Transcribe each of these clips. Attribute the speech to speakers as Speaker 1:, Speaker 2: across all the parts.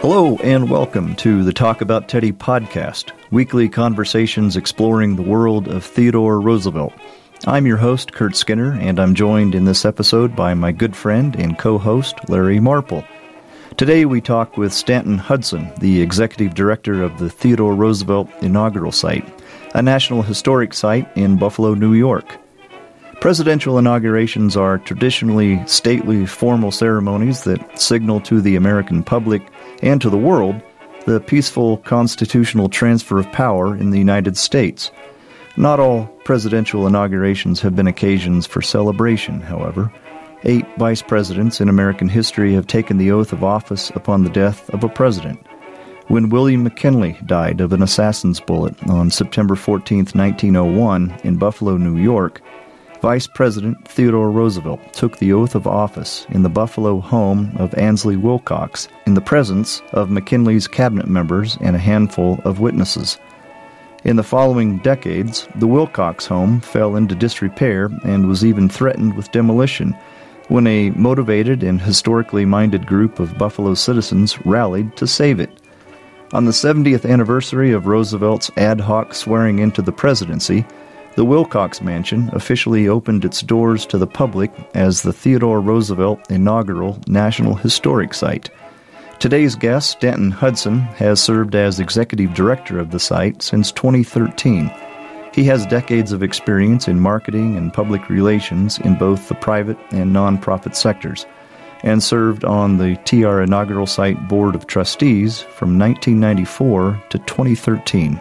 Speaker 1: Hello and welcome to the Talk About Teddy podcast, weekly conversations exploring the world of Theodore Roosevelt. I'm your host, Kurt Skinner, and I'm joined in this episode by my good friend and co-host, Larry Marple. Today we talk with Stanton Hudson, the executive director of the Theodore Roosevelt Inaugural Site, a National Historic Site in Buffalo, New York. Presidential inaugurations are traditionally stately, formal ceremonies that signal to the American public and to the world the peaceful constitutional transfer of power in the United States. Not all presidential inaugurations have been occasions for celebration, however. 8 vice presidents in American history have taken the oath of office upon the death of a president. When William McKinley died of an assassin's bullet on September 14, 1901, in Buffalo, New York, Vice President Theodore Roosevelt took the oath of office in the Buffalo home of Ansley Wilcox in the presence of McKinley's cabinet members and a handful of witnesses. In the following decades, the Wilcox home fell into disrepair and was even threatened with demolition when a motivated and historically minded group of Buffalo citizens rallied to save it. On the 70th anniversary of Roosevelt's ad hoc swearing into the presidency, the Wilcox Mansion officially opened its doors to the public as the Theodore Roosevelt Inaugural National Historic Site. Today's guest, Stanton Hudson, has served as executive director of the site since 2013. He has decades of experience in marketing and public relations in both the private and nonprofit sectors, and served on the TR Inaugural Site Board of Trustees from 1994 to 2013.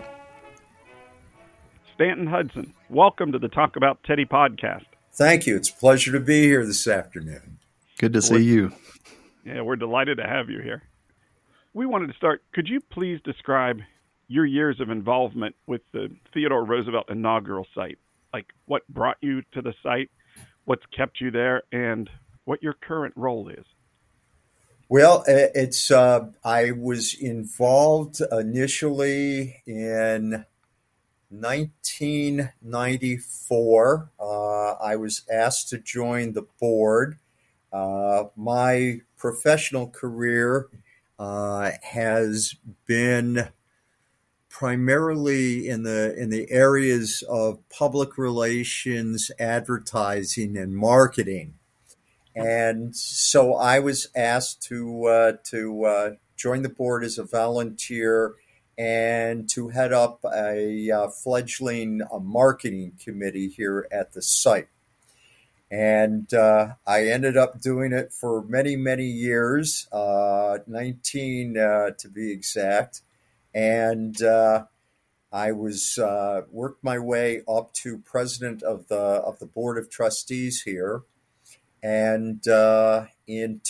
Speaker 2: Stanton Hudson, welcome to the Talk About Teddy podcast.
Speaker 3: Thank you. It's a pleasure to be here this afternoon.
Speaker 1: Good to see you.
Speaker 2: Yeah, we're delighted to have you here. We wanted to start. Could you please describe your years of involvement with the Theodore Roosevelt Inaugural Site? Like what brought you to the site, what's kept you there, and what your current role is?
Speaker 3: Well, I was involved initially in 1994. I was asked to join the board. My professional career has been primarily in the areas of public relations, advertising, and marketing. And so I was asked to join the board as a volunteer and to head up a fledgling marketing committee here at the site. And I ended up doing it for many, many years, 19 to be exact. And I was worked my way up to president of the board of trustees here. And in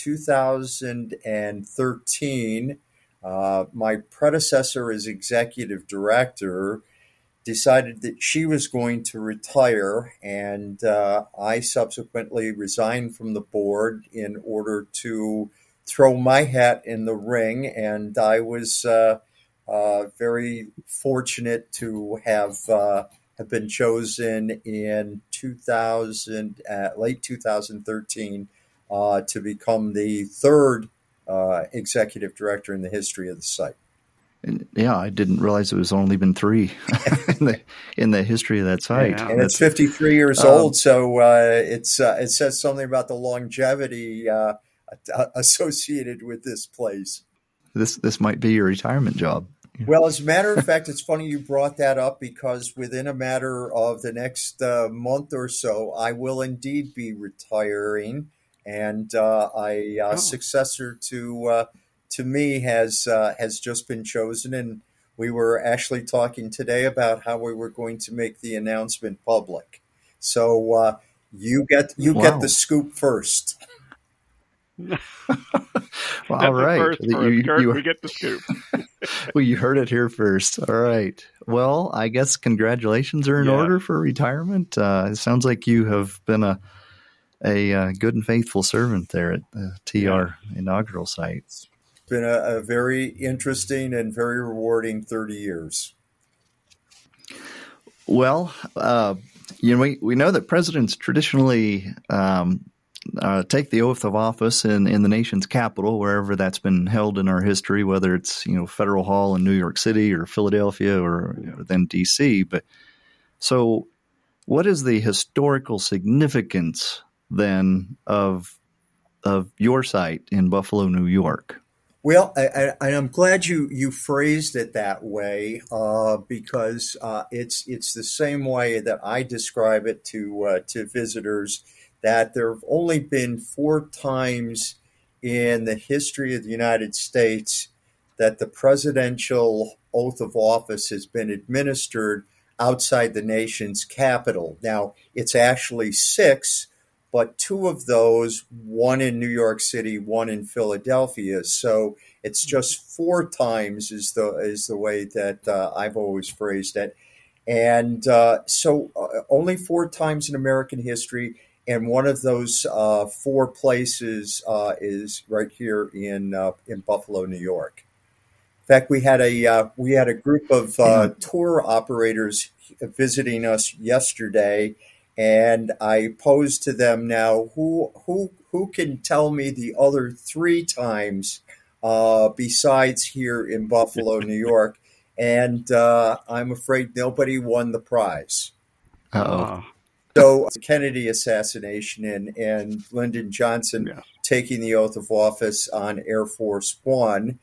Speaker 3: 2013, my predecessor as executive director decided that she was going to retire, and I subsequently resigned from the board in order to throw my hat in the ring. And I was very fortunate to have been chosen in late 2013 to become the third executive director in the history of the site.
Speaker 1: And, yeah, I didn't realize it was only been 3 in the history of that site.
Speaker 3: Yeah. And it's 53 years old, so it says something about the longevity associated with this place.
Speaker 1: This might be your retirement job.
Speaker 3: Well, as a matter of fact, it's funny you brought that up, because within a matter of the next month or so, I will indeed be retiring, and a successor to me has just been chosen, and we were actually talking today about how we were going to make the announcement public. So you get the scoop first.
Speaker 1: Well, all right.
Speaker 2: We get the scoop.
Speaker 1: Well, you heard it here first. All right. Well, I guess congratulations are in order for retirement. It sounds like you have been a good and faithful servant there at the TR Inaugural Site.
Speaker 3: It's been a very interesting and very rewarding 30 years.
Speaker 1: Well, we know that presidents traditionally take the oath of office in the nation's capital, wherever that's been held in our history, whether it's Federal Hall in New York City or Philadelphia or then D.C. But so, what is the historical significance then of your site in Buffalo, New York?
Speaker 3: Well, I'm glad you phrased it that way because it's the same way that I describe it to visitors, that there have only been 4 times in the history of the United States that the presidential oath of office has been administered outside the nation's capital. Now, it's actually 6, but 2 of those, one in New York City, one in Philadelphia. So it's just 4 times is the way that I've always phrased it. And so only 4 times in American history. And one of those 4 places is right here in Buffalo, New York. In fact, we had a group of tour operators visiting us yesterday, and I posed to them now, who can tell me the other 3 times besides here in Buffalo, New York? And I'm afraid nobody won the prize.
Speaker 1: Uh-oh.
Speaker 3: So the Kennedy assassination and Lyndon Johnson taking the oath of office on Air Force One.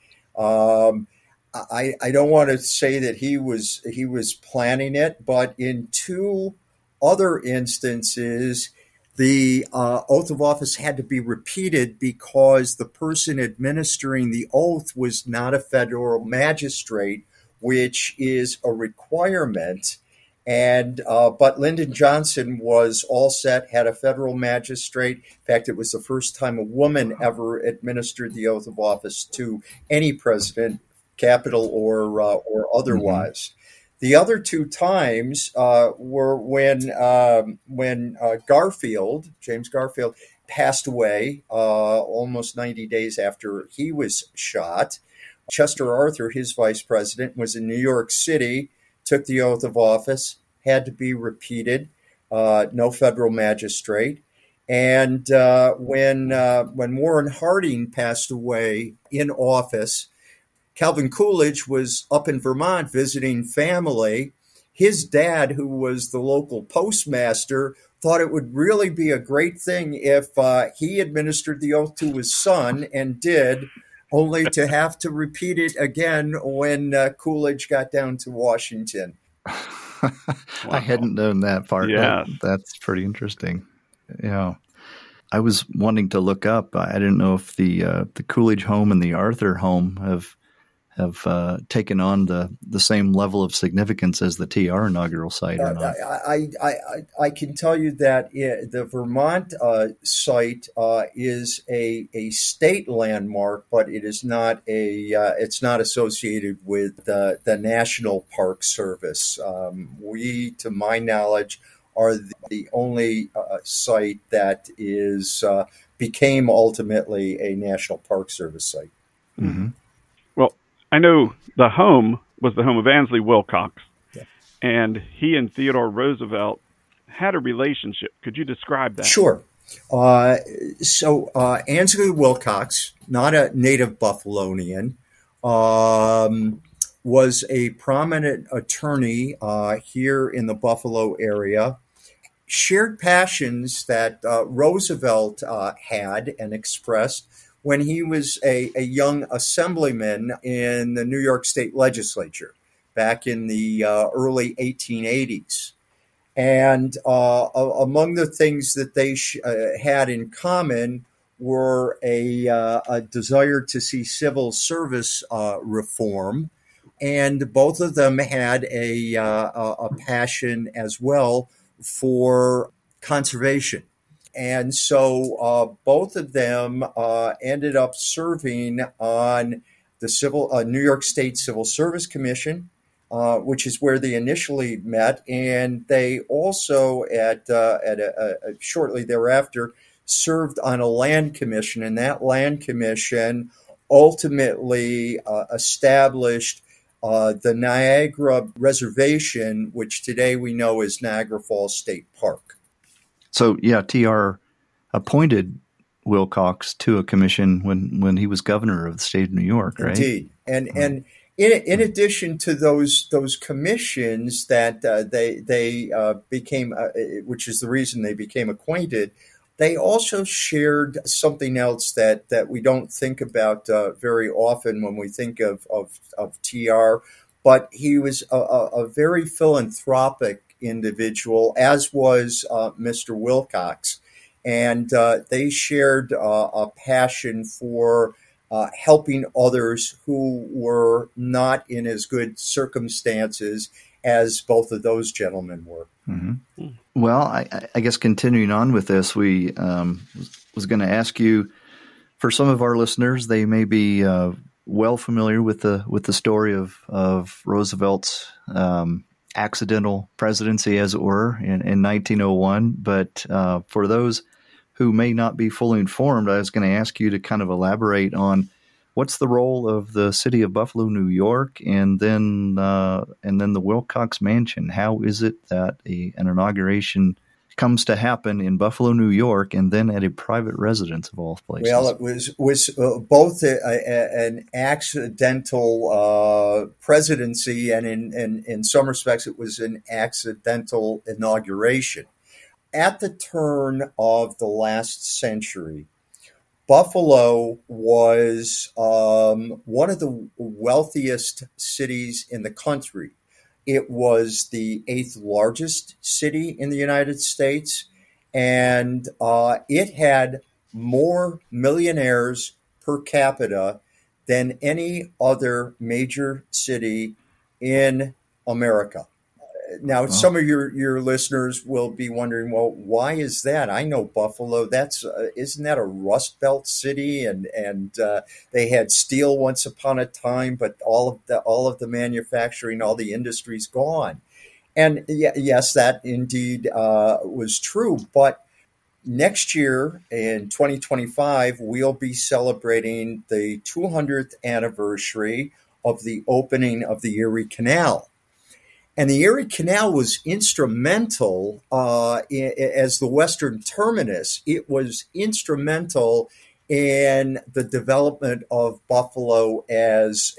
Speaker 3: I don't want to say that he was planning it, but in 2 other instances, the oath of office had to be repeated because the person administering the oath was not a federal magistrate, which is a requirement. And but Lyndon Johnson was all set, had a federal magistrate. In fact, it was the first time a woman ever administered the oath of office to any president, capital or otherwise. Mm-hmm. The other 2 times were when James Garfield, passed away almost 90 days after he was shot. Chester Arthur, his vice president, was in New York City, took the oath of office, had to be repeated, no federal magistrate. And when Warren Harding passed away in office, Calvin Coolidge was up in Vermont visiting family. His dad, who was the local postmaster, thought it would really be a great thing if he administered the oath to his son, and did, only to have to repeat it again when Coolidge got down to Washington.
Speaker 1: Wow. I hadn't known that part.
Speaker 2: Yeah.
Speaker 1: That's pretty interesting. Yeah. I was wanting to look up. I didn't know if the Coolidge home and the Arthur home have taken on the same level of significance as the TR inaugural site or not.
Speaker 3: I can tell you that the Vermont site is a state landmark, but it is not it's not associated with the National Park Service. We, to my knowledge, are the only site that became ultimately a National Park Service site.
Speaker 1: Mm-hmm.
Speaker 2: Well, I know the home was the home of Ansley Wilcox, and he and Theodore Roosevelt had a relationship. Could you describe that?
Speaker 3: Sure. So Ansley Wilcox, not a native Buffalonian, was a prominent attorney here in the Buffalo area. Shared passions that Roosevelt had and expressed when he was a young assemblyman in the New York State Legislature back in the early 1880s. And among the things that they had in common were a desire to see civil service reform. And both of them had a passion as well for conservation. And so both of them ended up serving on the New York State Civil Service Commission, which is where they initially met. And they also, shortly thereafter, served on a land commission. And that land commission ultimately established the Niagara Reservation, which today we know as Niagara Falls State Park.
Speaker 1: So, yeah, TR appointed Wilcox to a commission when he was governor of the state of New York, right?
Speaker 3: Indeed, and in addition to those commissions that they became, which is the reason they became acquainted, they also shared something else that we don't think about very often when we think of TR. But he was a very philanthropic individual, as was Mr. Wilcox. And they shared a passion for helping others who were not in as good circumstances as both of those gentlemen were.
Speaker 1: Mm-hmm. Well, I guess continuing on with this, we was going to ask you, for some of our listeners, they may be well familiar with the story of Roosevelt's accidental presidency, as it were, in 1901. But for those who may not be fully informed, I was going to ask you to kind of elaborate on what's the role of the city of Buffalo, New York, and then the Wilcox Mansion. How is it that an inauguration comes to happen in Buffalo, New York, and then at a private residence of all places?
Speaker 3: Well, it was both an accidental presidency, and in some respects, it was an accidental inauguration. At the turn of the last century, Buffalo was one of the wealthiest cities in the country. It was the 8th largest city in the United States, and it had more millionaires per capita than any other major city in America. Now, some of your listeners will be wondering, well, why is that? I know Buffalo. Isn't that a Rust Belt city? And they had steel once upon a time, but all of the manufacturing, all the industry's gone. And yes, that indeed was true. But next year, in 2025, we'll be celebrating the 200th anniversary of the opening of the Erie Canal. And the Erie Canal was instrumental as the western terminus. It was instrumental in the development of Buffalo as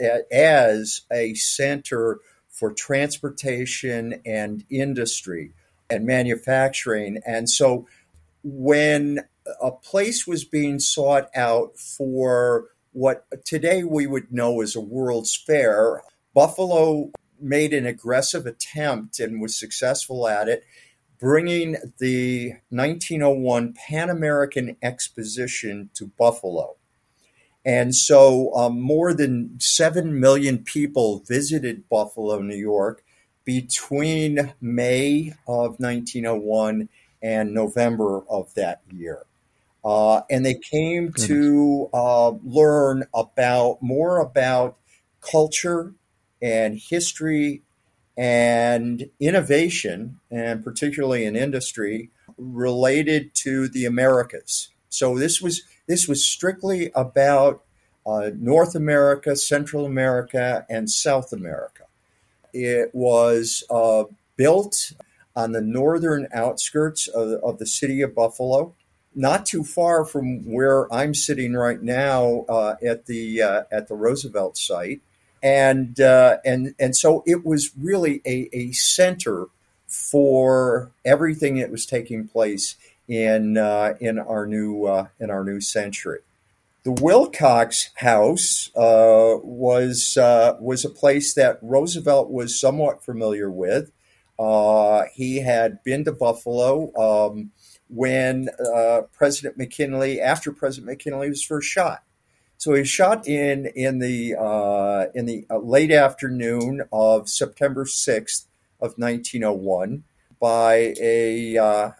Speaker 3: a center for transportation and industry and manufacturing. And so when a place was being sought out for what today we would know as a World's Fair, Buffalo made an aggressive attempt and was successful at it, bringing the 1901 Pan American Exposition to Buffalo. And so more than 7 million people visited Buffalo, New York, between May of 1901 and November of that year. And they came to learn more about culture and history and innovation, and particularly in industry, related to the Americas. So this was strictly about North America, Central America, and South America. It was built on the northern outskirts of the city of Buffalo, not too far from where I'm sitting right now at the Roosevelt site. And so it was really a center for everything that was taking place in our new century. The Wilcox House was a place that Roosevelt was somewhat familiar with. He had been to Buffalo when after President McKinley was first shot. So he was shot in the late afternoon of September 6th of 1901 by a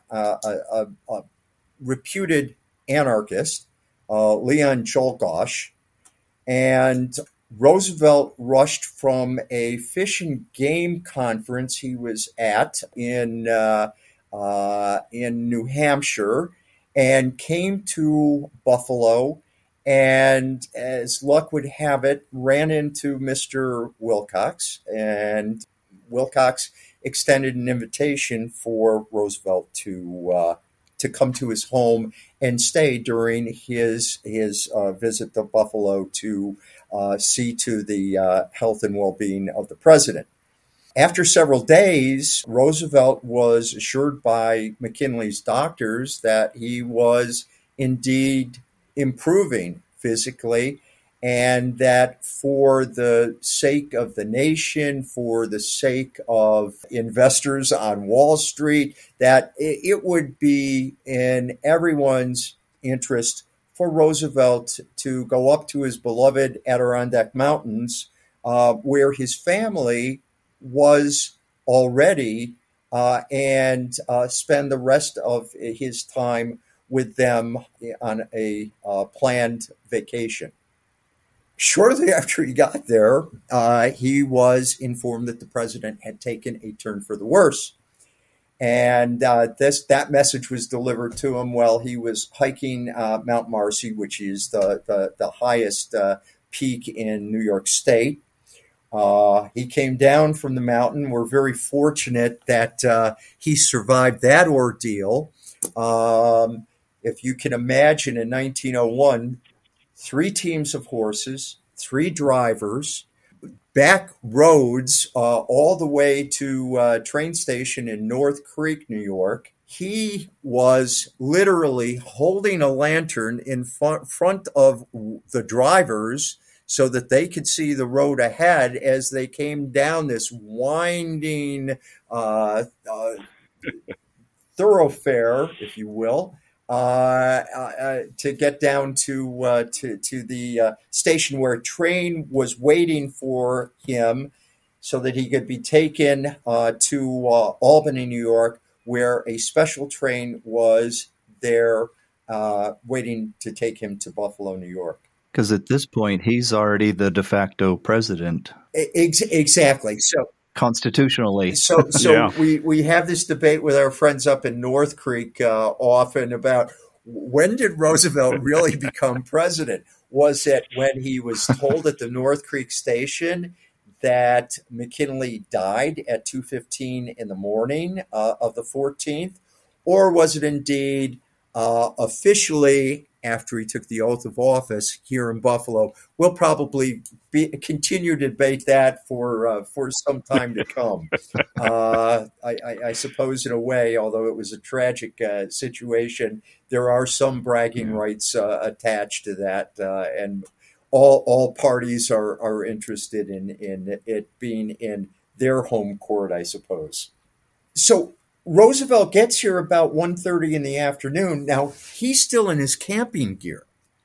Speaker 3: reputed anarchist, Leon Czolgosz, and Roosevelt rushed from a fish and game conference he was at in New Hampshire and came to Buffalo. And as luck would have it, ran into Mr. Wilcox, and Wilcox extended an invitation for Roosevelt to to come to his home and stay during his visit to Buffalo to see to the health and well-being of the president. After several days, Roosevelt was assured by McKinley's doctors that he was indeed improving physically, and that for the sake of the nation, for the sake of investors on Wall Street, that it would be in everyone's interest for Roosevelt to go up to his beloved Adirondack Mountains, where his family was already, and spend the rest of his time with them on a planned vacation. Shortly after he got there, he was informed that the president had taken a turn for the worse. And that message was delivered to him while he was hiking Mount Marcy, which is the highest peak in New York State. He came down from the mountain. We're very fortunate that he survived that ordeal. If you can imagine, in 1901, 3 teams of horses, 3 drivers, back roads all the way to a train station in North Creek, New York. He was literally holding a lantern in front of the drivers so that they could see the road ahead as they came down this winding thoroughfare, if you will, to get down to the station where a train was waiting for him so that he could be taken to Albany, New York, where a special train was there waiting to take him to Buffalo, New York.
Speaker 1: Because at this point, he's already the de facto president.
Speaker 3: Exactly. So
Speaker 1: constitutionally.
Speaker 3: So
Speaker 2: Yeah.
Speaker 3: we have this debate with our friends up in North Creek often about when did Roosevelt really become president? Was it when he was told at the North Creek station that McKinley died at 2:15 in the morning of the 14th? Or was it indeed officially after he took the oath of office here in Buffalo? We'll probably continue to debate that for some time to come. I suppose in a way, although it was a tragic situation, there are some bragging rights attached to that, and all parties are interested in it being in their home court, I suppose. So Roosevelt gets here about 1:30 in the afternoon. Now, he's still in his camping gear.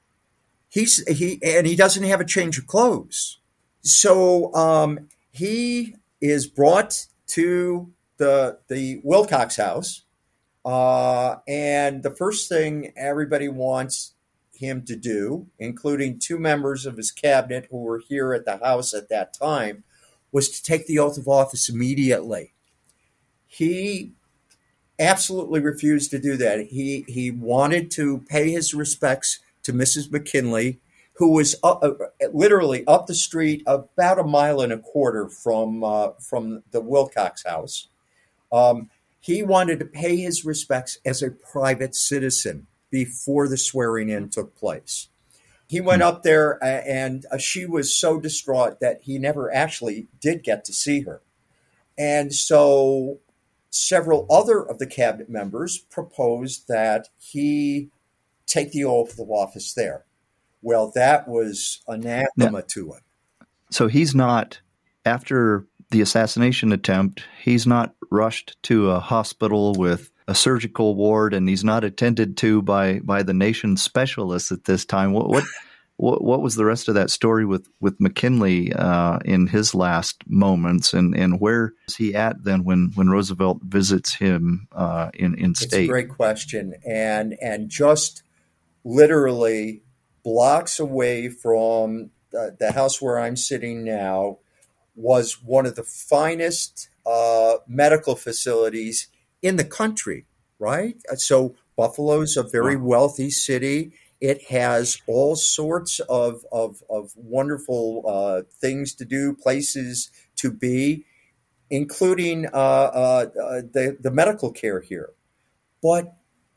Speaker 3: He doesn't have a change of clothes. So he is brought to the Wilcox house, and the first thing everybody wants him to do, including 2 members of his cabinet who were here at the house at that time, was to take the oath of office immediately. He absolutely refused to do that. He wanted to pay his respects to Mrs. McKinley, who was literally up the street about 1.25 miles from the Wilcox house. He wanted to pay his respects as a private citizen before the swearing in took place. He went up there, and she was so distraught that he never actually did get to see her. And so several other of the cabinet members proposed that he take the oath of office there. Well, that was anathema to him.
Speaker 1: So he's not, after the assassination attempt, he's not rushed to a hospital with a surgical ward, and he's not attended to by the nation's specialists at this time. What was the rest of that story with McKinley in his last moments, and where is he at then when Roosevelt visits him in state?
Speaker 3: It's a great question, and just literally blocks away from the house where I'm sitting now was one of the finest medical facilities in the country, right? So Buffalo's a very wealthy city. It has all sorts of wonderful things to do, places to be, including the medical care here. But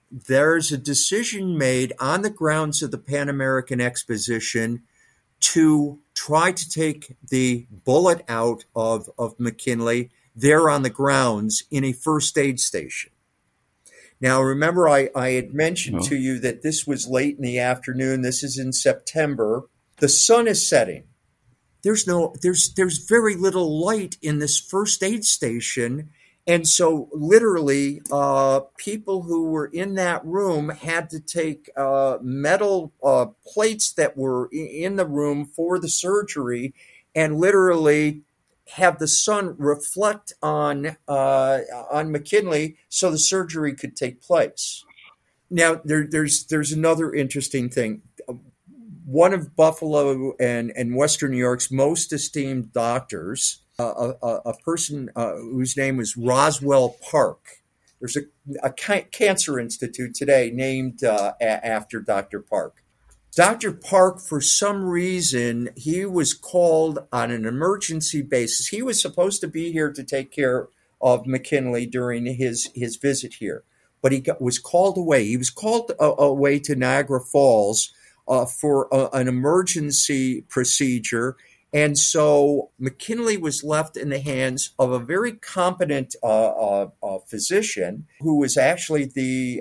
Speaker 3: there's a decision made on the grounds of the Pan American Exposition to try to take the bullet out of McKinley there on the grounds in a first aid station. Now, remember, I had mentioned to you that this was late in the afternoon. This is in September. The sun is setting. There's very little light in this first aid station. And so literally, people who were in that room had to take metal plates that were in the room for the surgery and literally have the sun reflect on McKinley so the surgery could take place. Now, there's another interesting thing. One of Buffalo and Western New York's most esteemed doctors, a person whose name was Roswell Park. There's a cancer institute today named after Dr. Park. Dr. Park, for some reason, he was called on an emergency basis. He was supposed to be here to take care of McKinley during his visit here, but he was called away. He was called away to Niagara Falls for an emergency procedure. And so McKinley was left in the hands of a very competent physician who was actually the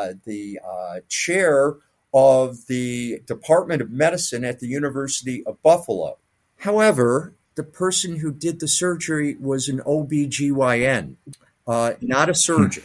Speaker 3: chair of the Department of Medicine at the University of Buffalo. However, the person who did the surgery was an OBGYN, not a surgeon.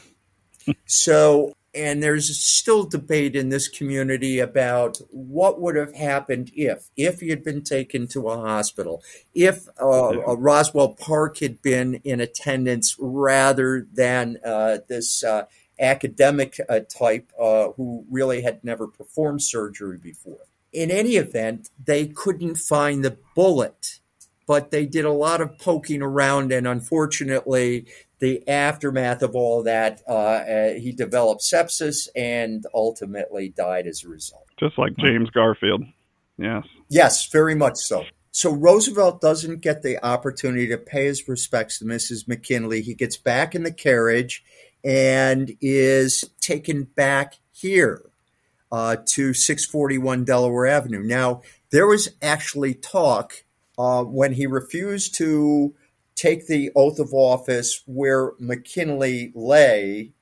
Speaker 3: So, and there's still debate in this community about what would have happened if he had been taken to a hospital, if Roswell Park had been in attendance rather than this academic type who really had never performed surgery before. In any event, they couldn't find the bullet, but they did a lot of poking around, and unfortunately, the aftermath of all that, he developed sepsis and ultimately died as a result.
Speaker 2: Just like James Garfield. Yes.
Speaker 3: Yes, very much so. So Roosevelt doesn't get the opportunity to pay his respects to Mrs. McKinley. He gets back in the carriage and is taken back here to 641 Delaware Avenue. Now, there was actually talk when he refused to take the oath of office where McKinley lay,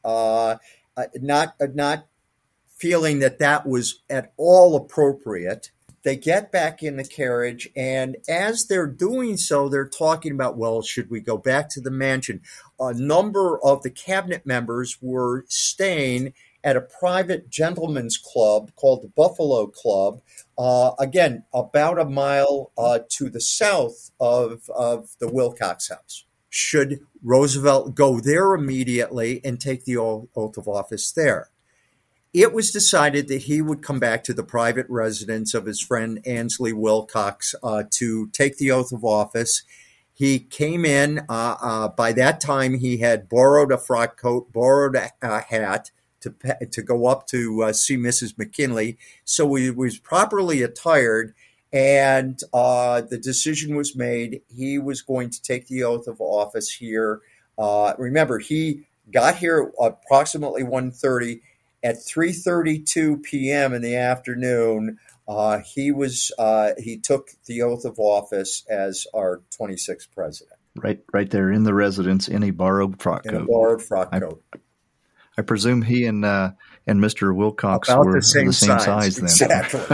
Speaker 3: not feeling that was at all appropriate. They get back in the carriage, and as they're doing so, they're talking about, well, should we go back to the mansion? A number of the cabinet members were staying at a private gentleman's club called the Buffalo Club, again, about a mile to the south of the Wilcox House. Should Roosevelt go there immediately and take the oath of office there? It was decided that he would come back to the private residence of his friend Ansley Wilcox to take the oath of office. He came in. By that time, he had borrowed a frock coat, borrowed a hat to go up to see Mrs. McKinley. So he was properly attired, and the decision was made. He was going to take the oath of office here. Remember, he got here approximately 1:30. At 3:32 p.m. in the afternoon, he took the oath of office as our 26th president.
Speaker 1: Right there in the residence in a borrowed frock coat.
Speaker 3: In a borrowed frock coat.
Speaker 1: I presume he and Mr. Wilcox were the same size then.
Speaker 3: Exactly.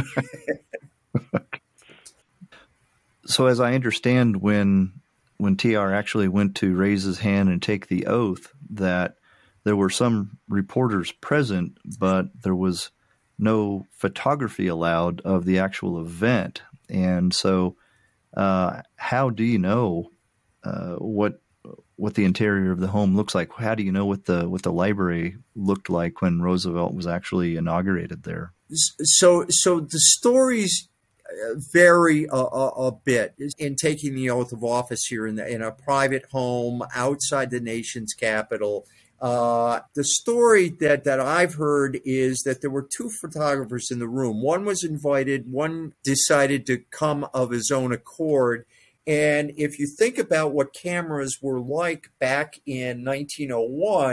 Speaker 1: So as I understand, when TR actually went to raise his hand and take the oath, that there were some reporters present, but there was no photography allowed of the actual event. And so how do you know what the interior of the home looks like? How do you know what the library looked like when Roosevelt was actually inaugurated there?
Speaker 3: So the stories vary a bit in taking the oath of office here in a private home outside the nation's capital. The story that I've heard is that there were two photographers in the room. One was invited, one decided to come of his own accord. And if you think about what cameras were like back in 1901,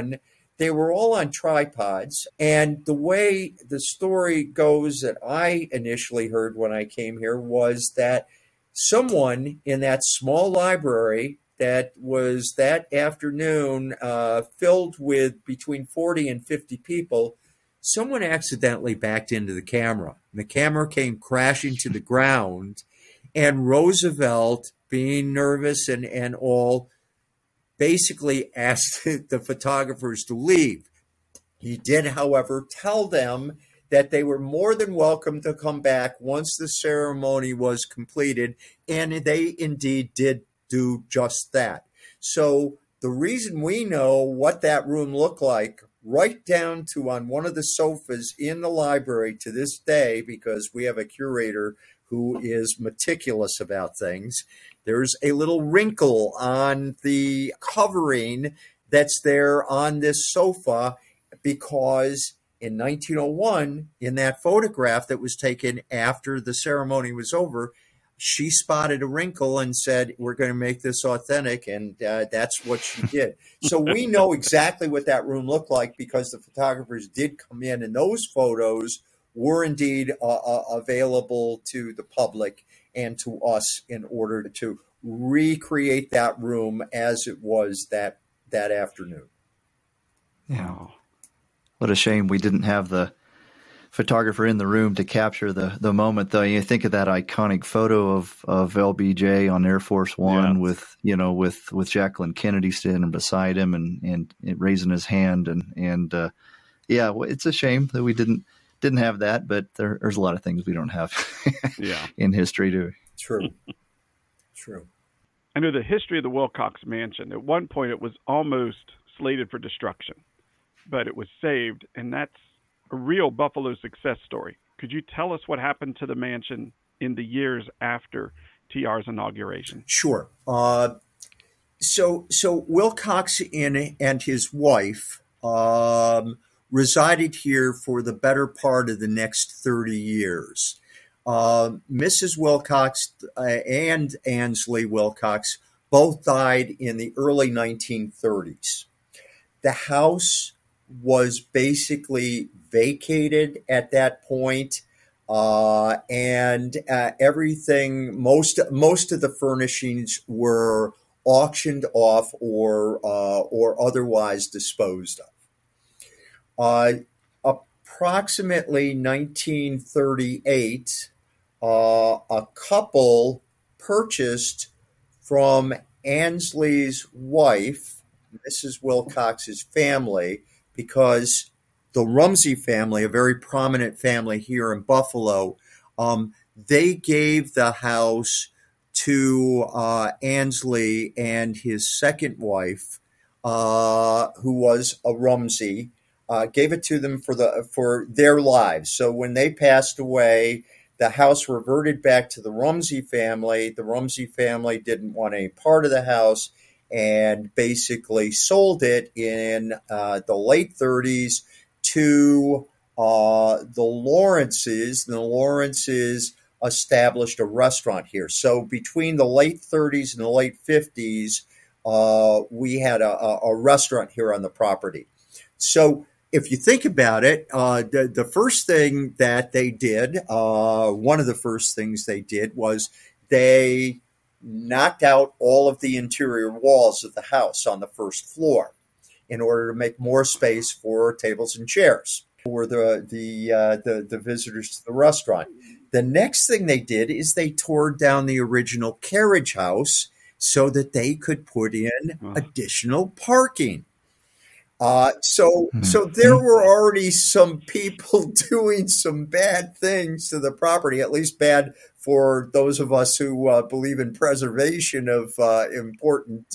Speaker 3: They were all on tripods. And the way the story goes that I initially heard when I came here was that someone in that small library that was that afternoon filled with between 40 and 50 people, someone accidentally backed into the camera. The camera came crashing to the ground, and Roosevelt, being nervous and all, basically asked the photographers to leave. He did, however, tell them that they were more than welcome to come back once the ceremony was completed, and they indeed did do just that. So the reason we know what that room looked like, right down to on one of the sofas in the library to this day, because we have a curator who is meticulous about things, there's a little wrinkle on the covering that's there on this sofa because in 1901, in that photograph that was taken after the ceremony was over, she spotted a wrinkle and said, we're going to make this authentic, and that's what she did. So we know exactly what that room looked like because the photographers did come in, and those photos were indeed available to the public and to us in order to recreate that room as it was that afternoon.
Speaker 1: Yeah. What a shame we didn't have the photographer in the room to capture the moment, though. You think of that iconic photo of LBJ on Air Force One with Jacqueline Kennedy standing beside him and raising his hand and it's a shame that we didn't have that, but there's a lot of things we don't have in history too.
Speaker 3: True.
Speaker 2: I know the history of the Wilcox Mansion. At one point, it was almost slated for destruction, but it was saved, and that's a real Buffalo success story. Could you tell us what happened to the mansion in the years after TR's inauguration?
Speaker 3: Sure. So Wilcox and his wife resided here for the better part of the next 30 years. Mrs. Wilcox and Ansley Wilcox both died in the early 1930s. The house was basically vacated at that point, and everything, most of the furnishings were auctioned off or otherwise disposed of. Approximately 1938, a couple purchased from Ansley's wife, Mrs. Wilcox's family, because the Rumsey family, a very prominent family here in Buffalo, they gave the house to Ansley and his second wife, who was a Rumsey, gave it to them for their lives. So when they passed away, the house reverted back to the Rumsey family. The Rumsey family didn't want any part of the house and basically sold it in the late 30s to the Lawrences. The Lawrences established a restaurant here. So between the late 30s and the late 50s, we had a restaurant here on the property. So if you think about it, the first thing that they did, one of the first things they did was they knocked out all of the interior walls of the house on the first floor in order to make more space for tables and chairs for the visitors to the restaurant. The next thing they did is they tore down the original carriage house so that they could put in additional parking. So there were already some people doing some bad things to the property, at least bad for those of us who believe in preservation of important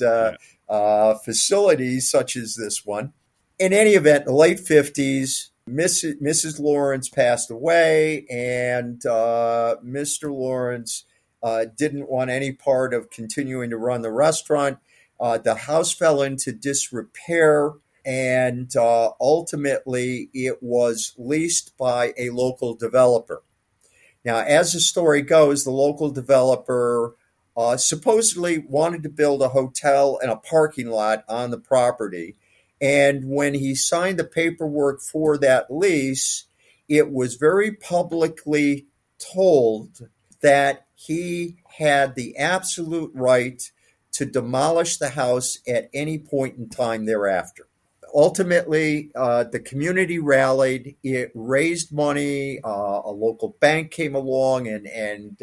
Speaker 3: facilities such as this one. In any event, in the late 50s, Mrs. Lawrence passed away, and Mr. Lawrence didn't want any part of continuing to run the restaurant. The house fell into disrepair, and ultimately it was leased by a local developer. Now, as the story goes, the local developer supposedly wanted to build a hotel and a parking lot on the property, And when he signed the paperwork for that lease, it was very publicly told that he had the absolute right to demolish the house at any point in time thereafter. Ultimately, the community rallied. It raised money. A local bank came along and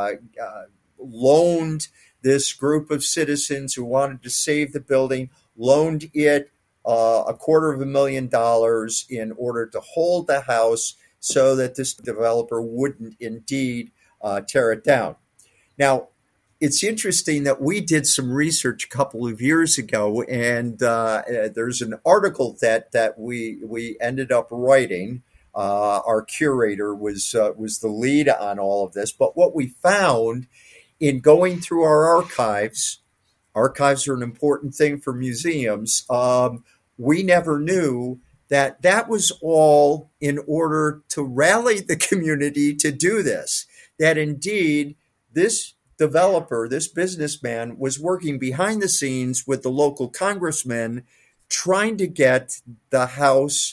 Speaker 3: loaned this group of citizens who wanted to save the building, loaned it $250,000 in order to hold the house so that this developer wouldn't indeed tear it down. Now, it's interesting that we did some research a couple of years ago, and there's an article that we ended up writing. Our curator was the lead on all of this. But what we found in going through our archives are an important thing for museums. We never knew that was all in order to rally the community to do this. That indeed this developer, this businessman, was working behind the scenes with the local congressman trying to get the house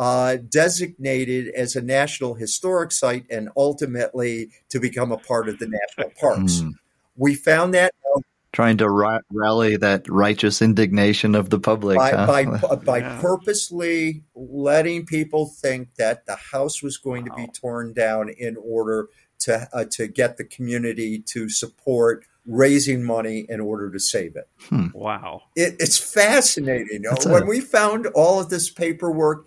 Speaker 3: designated as a National Historic Site and ultimately to become a part of the national parks. We found that out.
Speaker 1: Trying to rally that righteous indignation of the public.
Speaker 3: By purposely letting people think that the house was going to be torn down in order to get the community to support raising money in order to save it.
Speaker 2: Wow.
Speaker 3: It's fascinating. When we found all of this paperwork,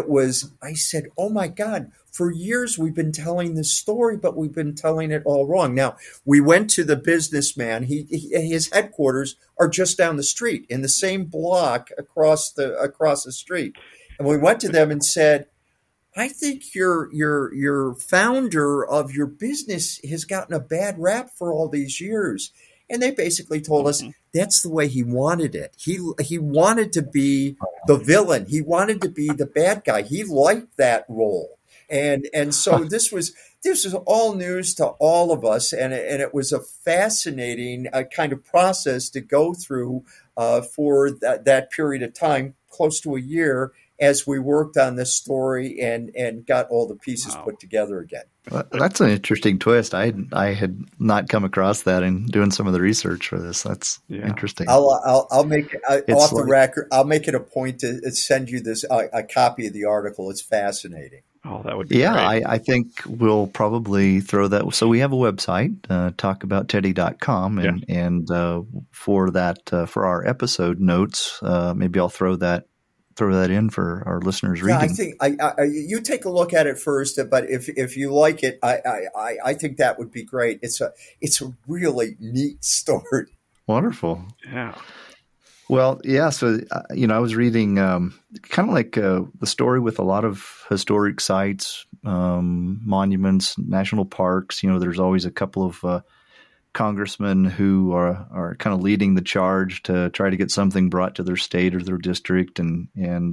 Speaker 3: I said, oh my God, for years we've been telling this story, but we've been telling it all wrong. Now, we went to the businessman. His headquarters are just down the street in the same block across the street. And we went to them and said, I think your founder of your business has gotten a bad rap for all these years. And they basically told us that's the way he wanted it. He wanted to be the villain. He wanted to be the bad guy. He liked that role. And so this was all news to all of us, and it was a fascinating kind of process to go through for that period of time, close to a year, as we worked on this story and got all the pieces put together again.
Speaker 1: Well, that's an interesting twist. I had not come across that in doing some of the research for this. That's interesting.
Speaker 3: I'll make it off the record. I'll make it a point to send you this a copy of the article. It's fascinating.
Speaker 2: Oh, that would be great.
Speaker 1: I think we'll probably throw that. So we have a website, talkaboutteddy.com, and for that, for our episode notes, maybe I'll throw that in for our listeners reading.
Speaker 3: I think you take a look at it first, but if you like it, I think that would be great. It's a really neat story.
Speaker 1: Wonderful.
Speaker 2: Yeah.
Speaker 1: Well, yeah. So I was reading kind of like the story with a lot of historic sites, monuments, national parks. There's always a couple of congressmen who are kind of leading the charge to try to get something brought to their state or their district, and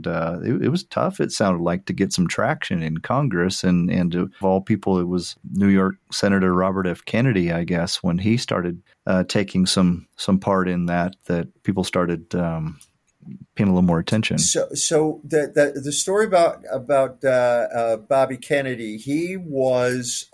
Speaker 1: it was tough. It sounded like to get some traction in Congress, and of all people, it was New York Senator Robert F. Kennedy, I guess, when he started taking some part in that people started paying a little more attention.
Speaker 3: So the story about Bobby Kennedy, he was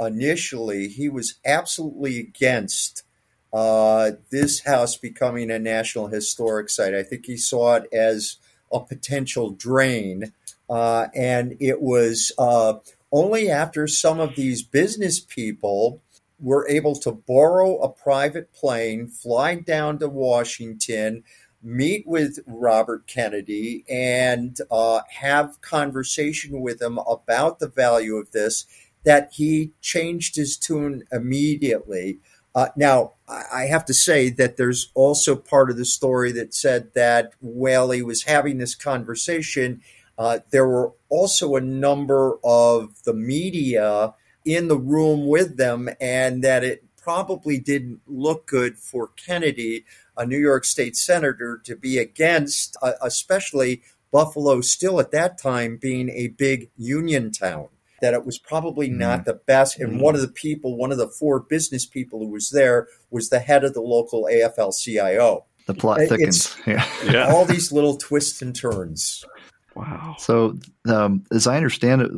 Speaker 3: absolutely against this house becoming a National Historic Site. I think he saw it as a potential drain, and it was only after some of these business people were able to borrow a private plane, fly down to Washington, meet with Robert Kennedy, and have conversation with him about the value of this, that he changed his tune immediately. Now, I have to say that there's also part of the story that said that while he was having this conversation, there were also a number of the media in the room with them, and that it probably didn't look good for Kennedy, a New York State senator, to be against, especially Buffalo still at that time being a big union town, that it was probably not the best. And one of the four business people who was there was the head of the local AFL-CIO.
Speaker 1: The plot thickens.
Speaker 2: Yeah.
Speaker 3: All these little twists and turns.
Speaker 2: Wow.
Speaker 1: So, as I understand it,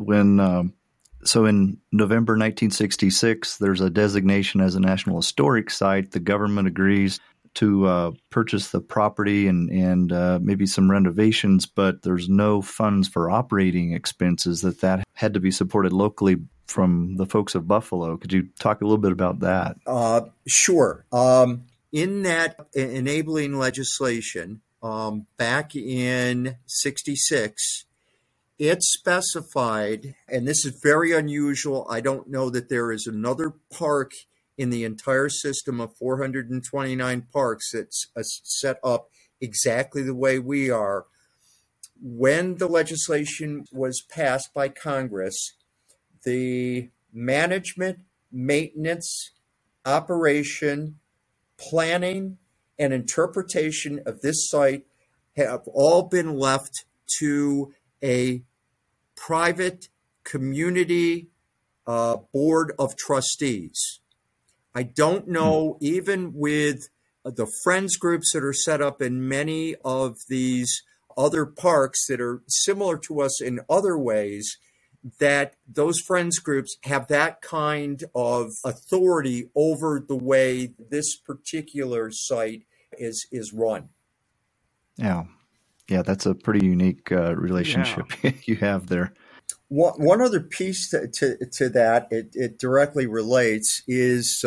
Speaker 1: so in November 1966, there's a designation as a National Historic Site. The government agrees to purchase the property and maybe some renovations, but there's no funds for operating expenses. That had to be supported locally from the folks of Buffalo. Could you talk a little bit about that?
Speaker 3: Sure. In that enabling legislation, back in 66, it specified, and this is very unusual, I don't know that there is another park in the entire system of 429 parks that's set up exactly the way we are. When the legislation was passed by Congress, the management, maintenance, operation, planning, and interpretation of this site have all been left to a private community board of trustees. I don't know, even with the friends groups that are set up in many of these other parks that are similar to us in other ways, that those friends groups have that kind of authority over the way this particular site is run.
Speaker 1: Yeah, that's a pretty unique relationship you have there.
Speaker 3: One other piece to that, it directly relates, is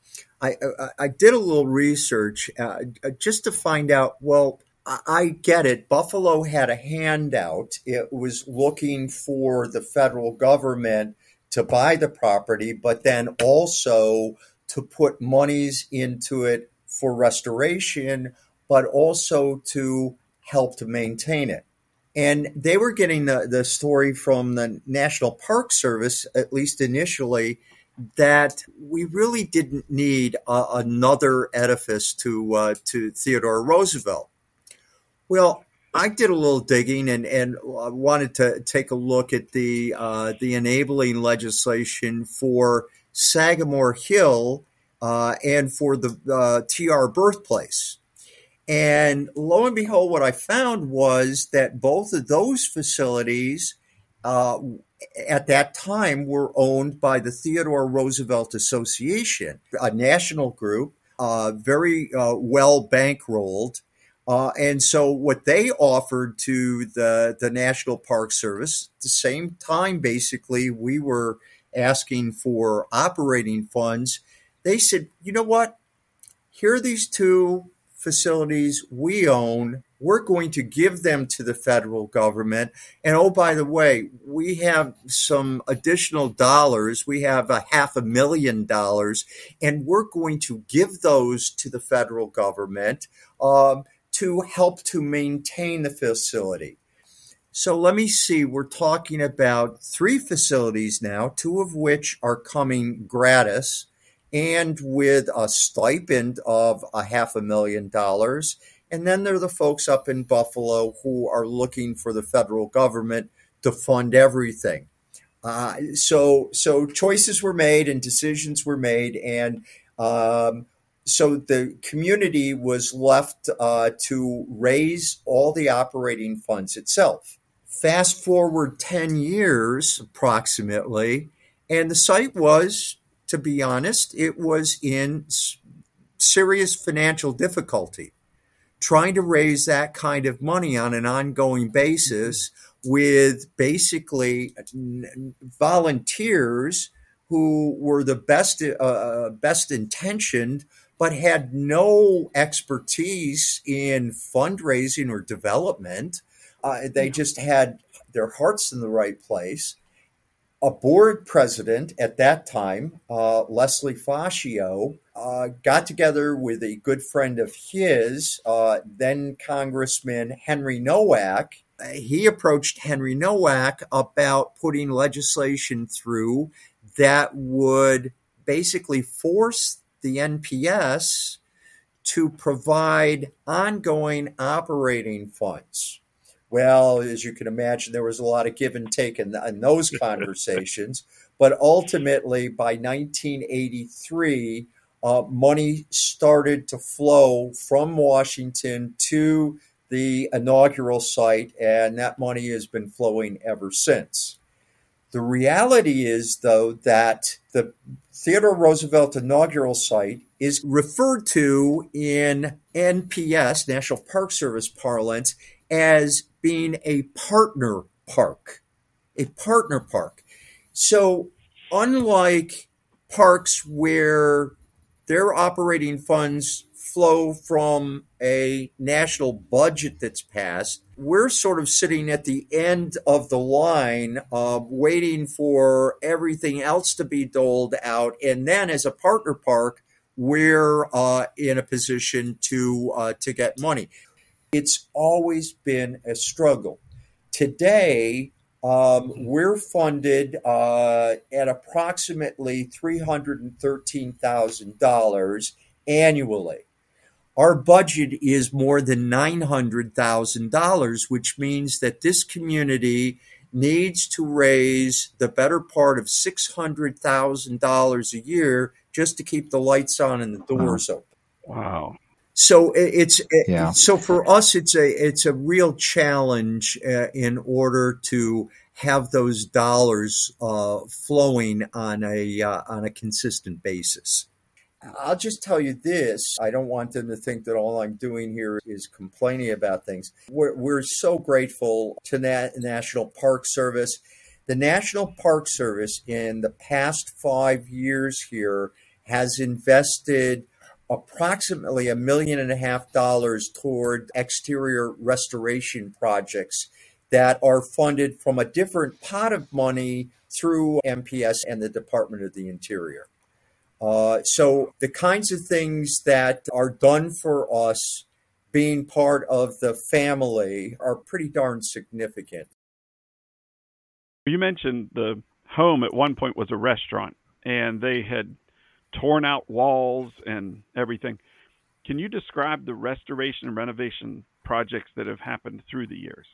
Speaker 3: I did a little research just to find out, well, I get it. Buffalo had a handout. It was looking for the federal government to buy the property, but then also to put monies into it for restoration, but also to help to maintain it. And they were getting the story from the National Park Service, at least initially, that we really didn't need another edifice to Theodore Roosevelt. Well, I did a little digging and wanted to take a look at the enabling legislation for Sagamore Hill and for the TR birthplace. And lo and behold, what I found was that both of those facilities at that time were owned by the Theodore Roosevelt Association, a national group, very well bankrolled. And so what they offered to the National Park Service, at the same time, basically, we were asking for operating funds. They said, you know what? Here are these two facilities we own. We're going to give them to the federal government. And oh, by the way, we have some additional dollars. We have $500,000, and we're going to give those to the federal government to help to maintain the facility. So let me see, we're talking about 3 facilities now, 2 of which are coming gratis and with a stipend of $500,000. And then there are the folks up in Buffalo who are looking for the federal government to fund everything. So choices were made and decisions were made, and so the community was left to raise all the operating funds itself. Fast forward 10 years approximately, and the site was, to be honest, it was in serious financial difficulty. Trying to raise that kind of money on an ongoing basis with basically volunteers who were the best intentioned, but had no expertise in fundraising or development. They just had their hearts in the right place. A board president at that time, Leslie Fascio, got together with a good friend of his, then Congressman Henry Nowak. He approached Henry Nowak about putting legislation through that would basically force the NPS to provide ongoing operating funds. Well, as you can imagine, there was a lot of give and take in those conversations. But ultimately, by 1983, money started to flow from Washington to the inaugural site, and that money has been flowing ever since. The reality is, though, that the Theodore Roosevelt inaugural site is referred to in NPS, National Park Service parlance, as being a partner park. A partner park. So, unlike parks where their operating funds flow from a national budget that's passed, we're sort of sitting at the end of the line, waiting for everything else to be doled out. And then as a partner park, we're in a position to get money. It's always been a struggle. Today, we're funded at approximately $313,000 annually. Our budget is more than $900,000, which means that this community needs to raise the better part of $600,000 a year just to keep the lights on and the doors open.
Speaker 2: Wow.
Speaker 3: So so for us, it's a real challenge in order to have those dollars flowing on a consistent basis. I'll just tell you this. I don't want them to think that all I'm doing here is complaining about things. We're so grateful to National Park Service. The National Park Service in the past 5 years here has invested approximately $1.5 million toward exterior restoration projects that are funded from a different pot of money through MPS and the Department of the Interior. So the kinds of things that are done for us being part of the family are pretty darn significant.
Speaker 2: You mentioned the home at one point was a restaurant, and they had torn out walls and everything. Can you describe the restoration and renovation projects that have happened through the years?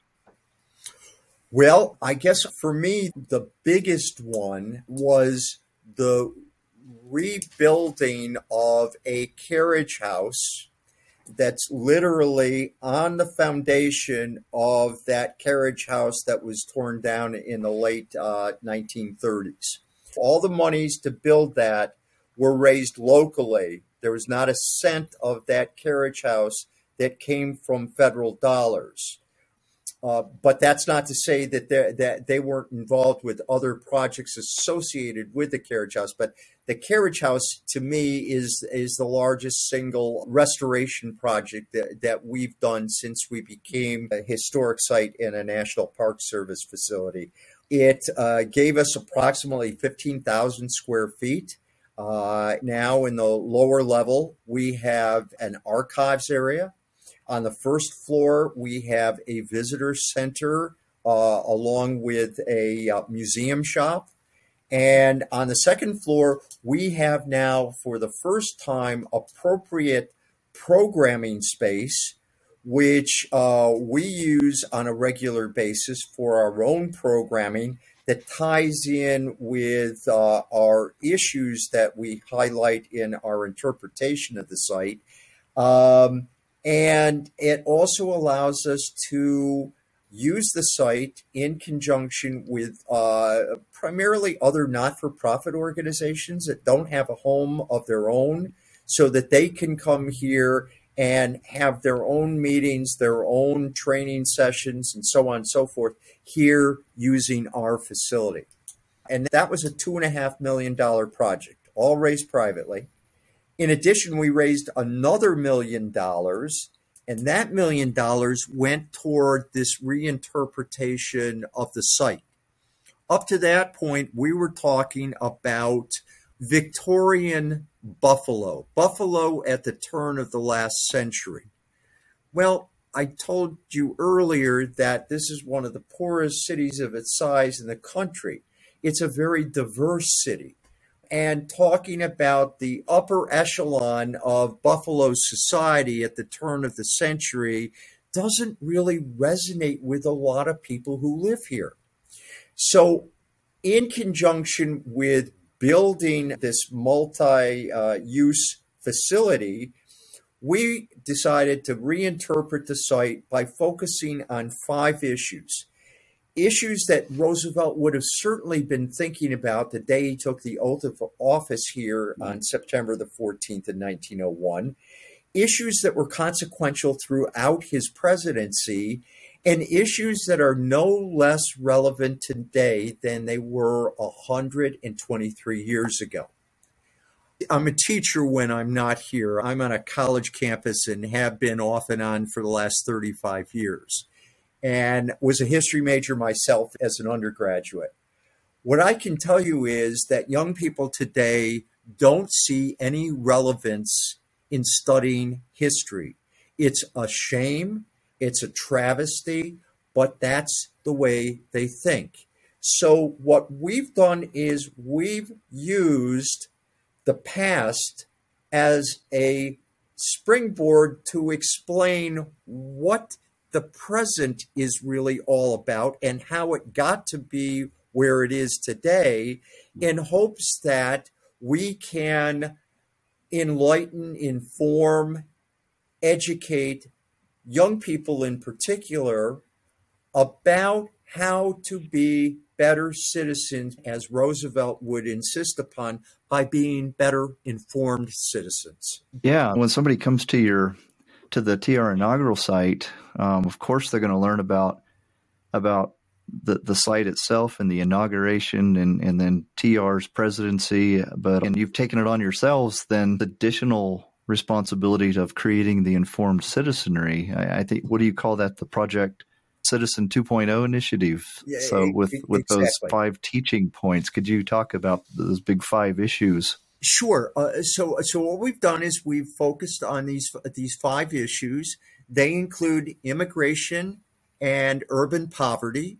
Speaker 3: Well, I guess for me, the biggest one was the rebuilding of a carriage house that's literally on the foundation of that carriage house that was torn down in the late 1930s. All the monies to build that were raised locally. There was not a cent of that carriage house that came from federal dollars. But that's not to say that they weren't involved with other projects associated with the carriage house. But the carriage house, to me, is the largest single restoration project that we've done since we became a historic site in a National Park Service facility. It gave us approximately 15,000 square feet. Now in the lower level, we have an archives area. On the first floor, we have a visitor center along with a museum shop. And on the second floor, we have now, for the first time, appropriate programming space, which we use on a regular basis for our own programming that ties in with our issues that we highlight in our interpretation of the site. And it also allows us to use the site in conjunction with primarily other not-for-profit organizations that don't have a home of their own, so that they can come here and have their own meetings, their own training sessions, and so on and so forth here using our facility. And that was a $2.5 million project, all raised privately. In addition, we raised another $1 million, and that $1 million went toward this reinterpretation of the site. Up to that point, we were talking about Victorian Buffalo at the turn of the last century. Well, I told you earlier that this is one of the poorest cities of its size in the country. It's a very diverse city. And talking about the upper echelon of Buffalo society at the turn of the century doesn't really resonate with a lot of people who live here. So in conjunction with building this multi-use facility, we decided to reinterpret the site by focusing on 5 issues. Issues that Roosevelt would have certainly been thinking about the day he took the oath of office here on September the 14th in 1901. Issues that were consequential throughout his presidency, and issues that are no less relevant today than they were 123 years ago. I'm a teacher when I'm not here. I'm on a college campus and have been off and on for the last 35 years, and was a history major myself as an undergraduate. What I can tell you is that young people today don't see any relevance in studying history. It's a shame, it's a travesty, but that's the way they think. So what we've done is we've used the past as a springboard to explain what the present is really all about and how it got to be where it is today, in hopes that we can enlighten, inform, educate young people in particular about how to be better citizens, as Roosevelt would insist upon, by being better informed citizens.
Speaker 1: Yeah, when somebody comes to the TR inaugural site, of course they're going to learn about the site itself and the inauguration and then TR's presidency. And you've taken it on yourselves then the additional responsibility of creating the informed citizenry. I think, what do you call that? The Project Citizen 2.0 initiative.
Speaker 3: Yeah,
Speaker 1: so with
Speaker 3: exactly.
Speaker 1: those 5 teaching points, could you talk about those big 5 issues?
Speaker 3: Sure. So what we've done is we've focused on these 5 issues. They include immigration and urban poverty,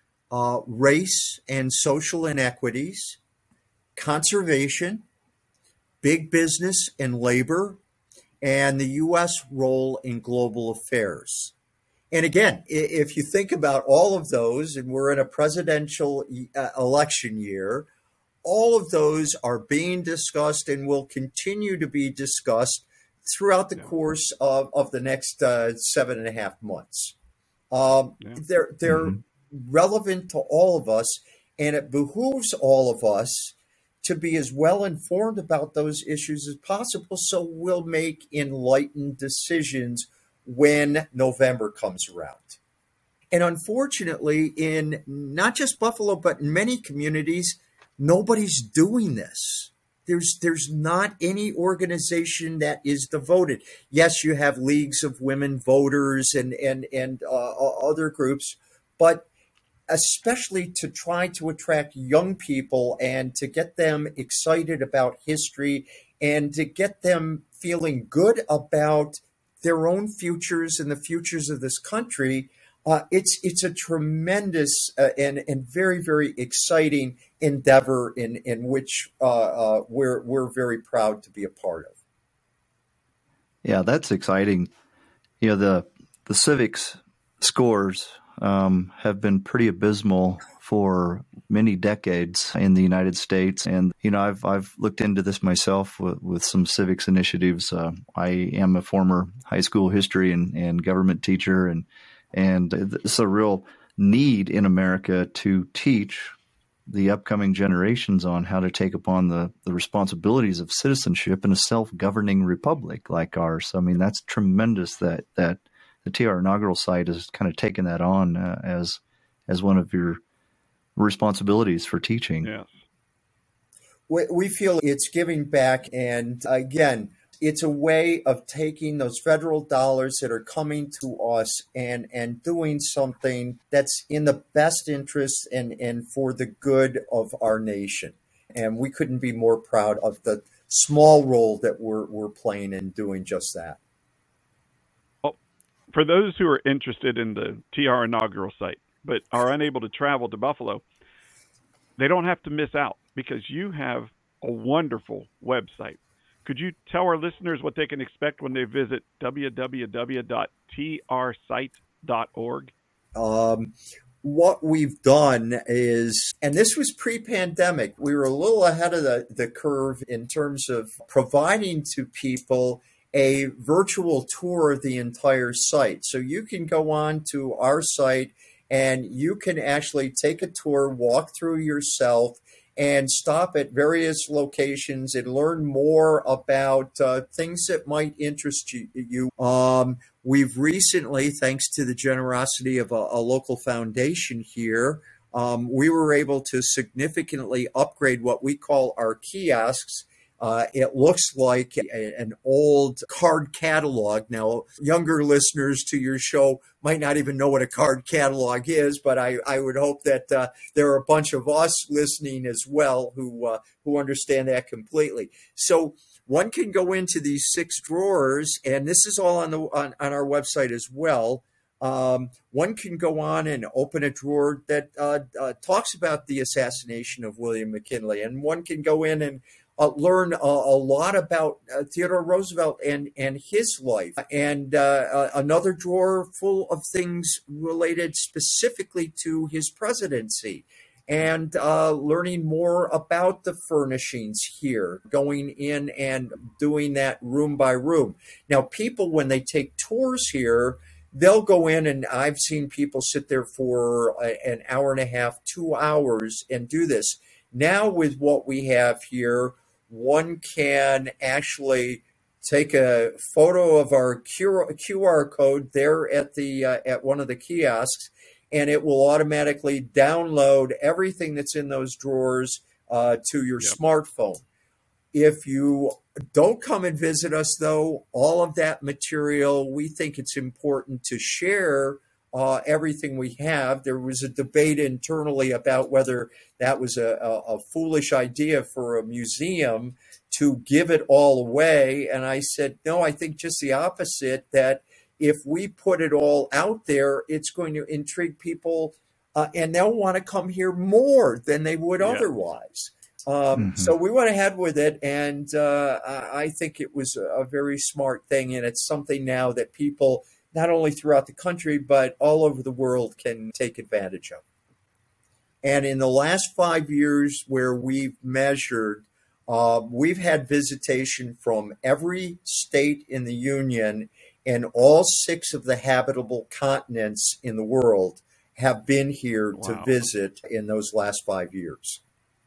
Speaker 3: race and social inequities, conservation, big business and labor, and the U.S. role in global affairs. And again, if you think about all of those, and we're in a presidential election year, all of those are being discussed and will continue to be discussed throughout the course of the next 7.5 months. They're relevant to all of us, and it behooves all of us to be as well informed about those issues as possible, so we'll make enlightened decisions when November comes around. And unfortunately, in not just Buffalo, but in many communities, nobody's doing this. There's not any organization that is devoted. Yes, you have leagues of women voters and other groups, but especially to try to attract young people and to get them excited about history and to get them feeling good about their own futures and the futures of this country, it's a tremendous and very, very exciting endeavor in which we're very proud to be a part of.
Speaker 1: Yeah, that's exciting. You know, the civics scores have been pretty abysmal for many decades in the United States. And, you know, I've looked into this myself with some civics initiatives. I am a former high school history and government teacher, and it's a real need in America to teach the upcoming generations on how to take upon the responsibilities of citizenship in a self-governing republic like ours. I mean, that's tremendous that the TR inaugural site has kind of taken that on as one of your responsibilities for teaching.
Speaker 2: Yes.
Speaker 3: We feel it's giving back, and again, it's a way of taking those federal dollars that are coming to us and doing something that's in the best interest and for the good of our nation. And we couldn't be more proud of the small role that we're playing in doing just that.
Speaker 2: Well, for those who are interested in the TR inaugural site but are unable to travel to Buffalo, they don't have to miss out because you have a wonderful website. Could you tell our listeners what they can expect when they visit www.trsite.org?
Speaker 3: what we've done is, and this was pre-pandemic, we were a little ahead of the curve in terms of providing to people a virtual tour of the entire site. So you can go on to our site and you can actually take a tour, walk through yourself, and stop at various locations and learn more about things that might interest you. We've recently, thanks to the generosity of a local foundation here, we were able to significantly upgrade what we call our kiosks. It looks like an old card catalog. Now, younger listeners to your show might not even know what a card catalog is, but I would hope that there are a bunch of us listening as well who understand that completely. So one can go into these 6 drawers, and this is all on our website as well. One can go on and open a drawer that talks about the assassination of William McKinley, and one can go in and learn a lot about Theodore Roosevelt and his life, and another drawer full of things related specifically to his presidency, and learning more about the furnishings here, going in and doing that room by room. Now, people, when they take tours here, they'll go in, and I've seen people sit there for an hour and a half, 2 hours, and do this. Now, with what we have here, one can actually take a photo of our QR code there at one of the kiosks, and it will automatically download everything that's in those drawers to your smartphone. If you don't come and visit us, though, all of that material, we think it's important to share everything we have. There was a debate internally about whether that was a foolish idea for a museum to give it all away. And I said, no, I think just the opposite, that if we put it all out there, it's going to intrigue people and they'll want to come here more than they would otherwise. So we went ahead with it, and I think it was a very smart thing, and it's something now that people not only throughout the country, but all over the world can take advantage of. And in the last 5 years where we've measured, we've had visitation from every state in the Union, and all 6 of the habitable continents in the world have been here to visit in those last 5 years.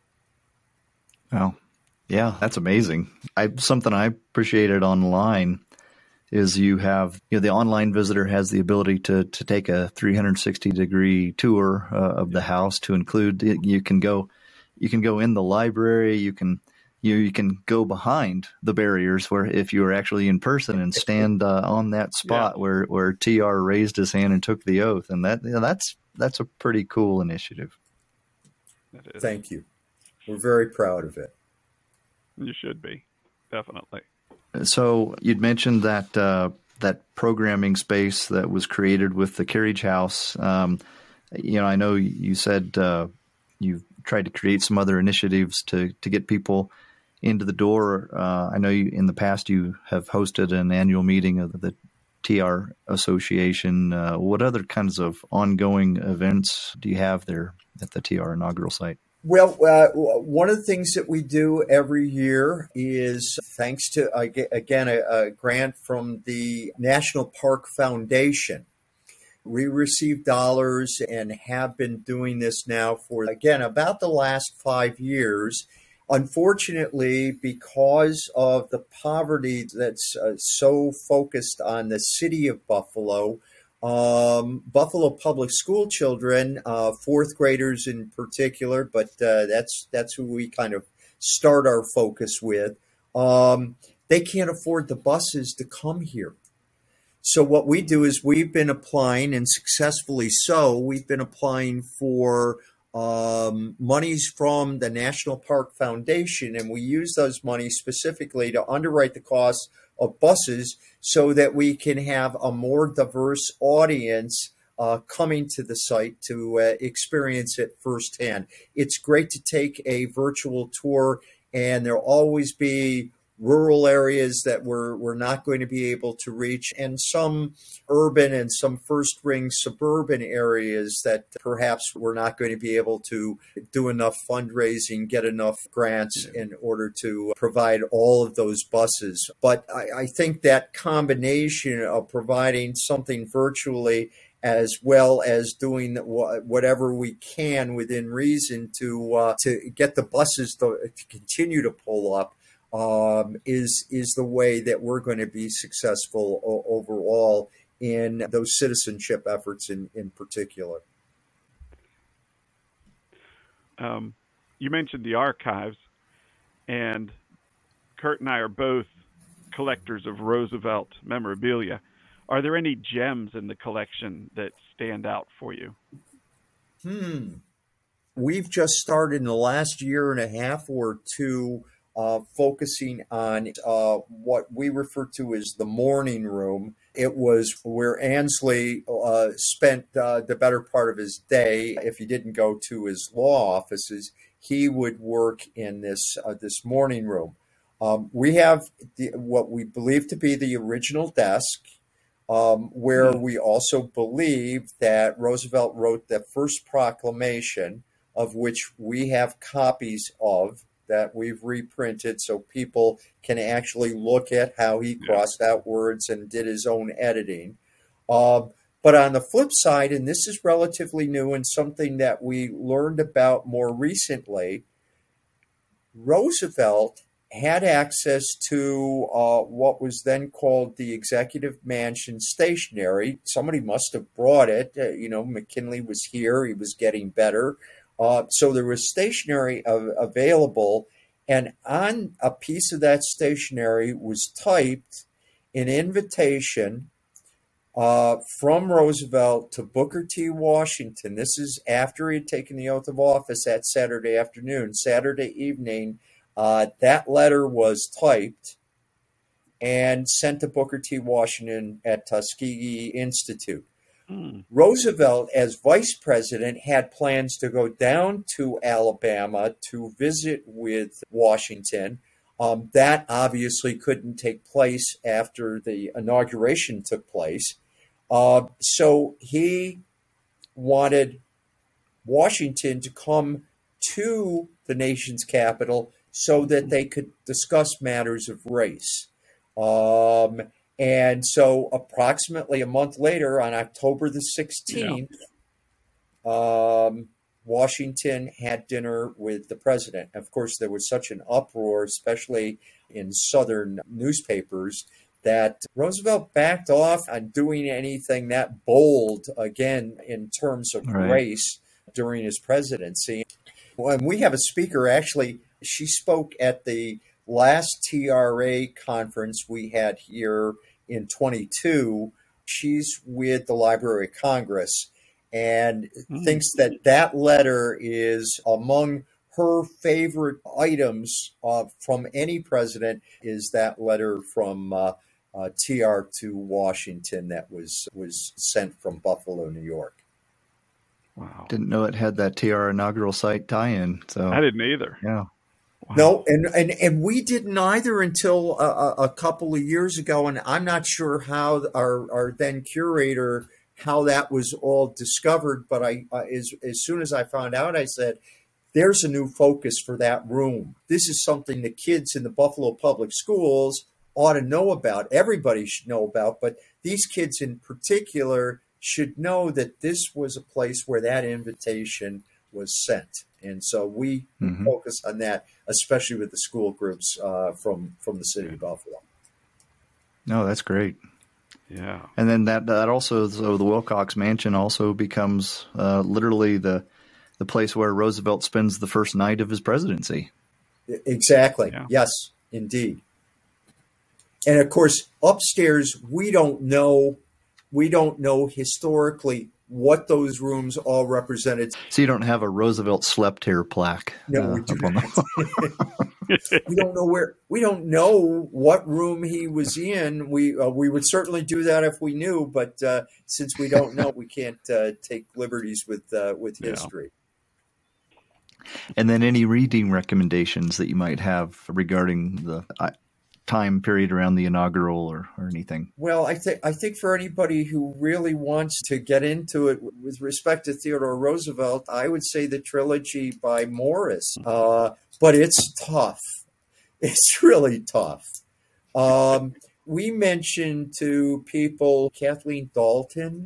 Speaker 1: Well, yeah, that's amazing. Something I appreciated online is you have, the online visitor has the ability to take a 360-degree tour of the house. To include, you can go in the library, you can go behind the barriers where if you were actually in person and stand on that spot where TR raised his hand and took the oath, and that's a pretty cool initiative.
Speaker 3: Thank you. We're very proud of it.
Speaker 2: You should be, definitely.
Speaker 1: So you'd mentioned that that programming space that was created with the Carriage House. I know you said you've tried to create some other initiatives to get people into the door. I know in the past you have hosted an annual meeting of the TR Association. What other kinds of ongoing events do you have there at the TR inaugural site?
Speaker 3: Well, one of the things that we do every year is, thanks to, again, a grant from the National Park Foundation. We receive dollars and have been doing this now for, again, about the last 5 years. Unfortunately, because of the poverty that's so focused on the city of Buffalo, Buffalo public school children, 4th graders in particular, but that's who we kind of start our focus with. They can't afford the buses to come here. So what we do is we've been applying, and successfully so, we've been applying for monies from the National Park Foundation, and we use those monies specifically to underwrite the costs of buses so that we can have a more diverse audience coming to the site to experience it firsthand. It's great to take a virtual tour, and there'll always be rural areas that we're not going to be able to reach, and some urban and some first ring suburban areas that perhaps we're not going to be able to do enough fundraising, get enough grants in order to provide all of those buses. But I think that combination of providing something virtually as well as doing whatever we can within reason to get the buses to continue to pull up is the way that we're going to be successful overall in those citizenship efforts in particular.
Speaker 2: You mentioned the archives, and Kurt and I are both collectors of Roosevelt memorabilia. Are there any gems in the collection that stand out for you?
Speaker 3: We've just started in the last year and a half or two focusing on what we refer to as the morning room. It was where Ansley spent the better part of his day. If he didn't go to his law offices, he would work in this morning room. We have what we believe to be the original desk, where we also believe that Roosevelt wrote the first proclamation, of which we have copies of, that we've reprinted so people can actually look at how he crossed out words and did his own editing. But on the flip side, and this is relatively new and something that we learned about more recently, Roosevelt had access to what was then called the Executive Mansion stationery. Somebody must have brought it. McKinley was here. He was getting better. So there was stationery available, and on a piece of that stationery was typed an invitation from Roosevelt to Booker T. Washington. This is after he had taken the oath of office that Saturday afternoon. Saturday evening, that letter was typed and sent to Booker T. Washington at Tuskegee Institute. Roosevelt, as vice president, had plans to go down to Alabama to visit with Washington. That obviously couldn't take place after the inauguration took place. So he wanted Washington to come to the nation's capital so that they could discuss matters of race. And so approximately a month later, on October the 16th, Washington had dinner with the president. Of course, there was such an uproar, especially in Southern newspapers, that Roosevelt backed off on doing anything that bold, again, in terms of race during his presidency. And we have a speaker, actually, she spoke at the last TRA conference we had here in 22. She's with the Library of Congress and thinks that letter is among her favorite items from any president, is that letter from TR to Washington that was sent from Buffalo, New York.
Speaker 1: Wow. Didn't know it had that TR inaugural site tie-in. So
Speaker 2: I didn't either.
Speaker 1: Yeah.
Speaker 3: Wow. No, and we didn't either until a couple of years ago, and I'm not sure how our then curator, how that was all discovered, but as soon as I found out, I said, there's a new focus for that room. This is something the kids in the Buffalo Public Schools ought to know about. Everybody should know about, but these kids in particular should know that this was a place where that invitation was sent. And so we focus on that, especially with the school groups from the city of Buffalo.
Speaker 1: No, that's great.
Speaker 2: Yeah.
Speaker 1: And then that also, so the Wilcox Mansion also becomes literally the place where Roosevelt spends the first night of his presidency.
Speaker 3: Exactly. Yeah. Yes, indeed. And of course, upstairs, we don't know historically what those rooms all represented.
Speaker 1: So you don't have a Roosevelt slept here plaque.
Speaker 3: No, we do not. We don't know what room he was in. We would certainly do that if we knew, but since we don't know, we can't take liberties with history.
Speaker 1: And then any reading recommendations that you might have regarding time period around the inaugural or anything?
Speaker 3: Well, I think for anybody who really wants to get into it with respect to Theodore Roosevelt, I would say the trilogy by Morris. But it's tough. It's really tough. We mentioned to people Kathleen Dalton.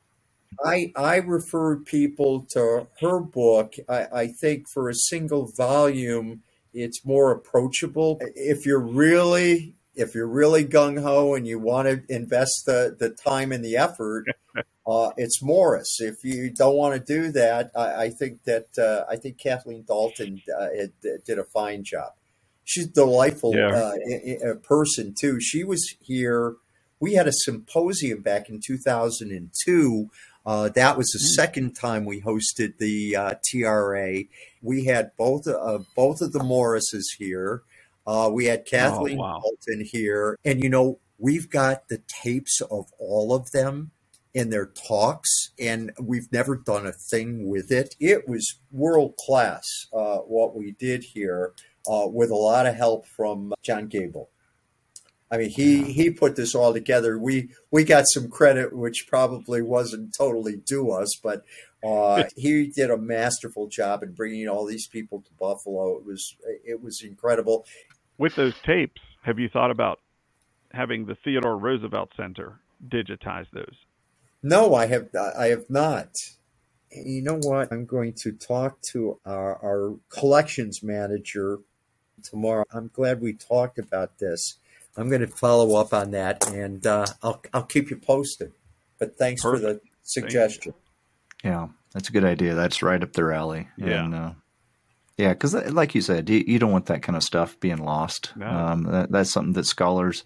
Speaker 3: I referred people to her book. I think for a single volume, it's more approachable. If you're really gung ho and you want to invest the time and the effort, it's Morris. If you don't want to do that, I think Kathleen Dalton did a fine job. She's a delightful person too. She was here. We had a symposium back in 2002. That was the second time we hosted the TRA. We had both of the Morrises here. We had Kathleen Dalton here. And, we've got the tapes of all of them in their talks, and we've never done a thing with it. It was world class, what we did here, with a lot of help from John Gable. I mean, he put this all together. We got some credit, which probably wasn't totally due us, but he did a masterful job in bringing all these people to Buffalo. It was incredible.
Speaker 2: With those tapes, have you thought about having the Theodore Roosevelt Center digitize those?
Speaker 3: No, I have not. You know what? I'm going to talk to our collections manager tomorrow. I'm glad we talked about this. I'm going to follow up on that, and I'll keep you posted. But thanks for the suggestion.
Speaker 1: Yeah, that's a good idea. That's right up their alley.
Speaker 2: Yeah.
Speaker 1: And, because like you said, you don't want that kind of stuff being lost.
Speaker 2: No.
Speaker 1: That's something that scholars,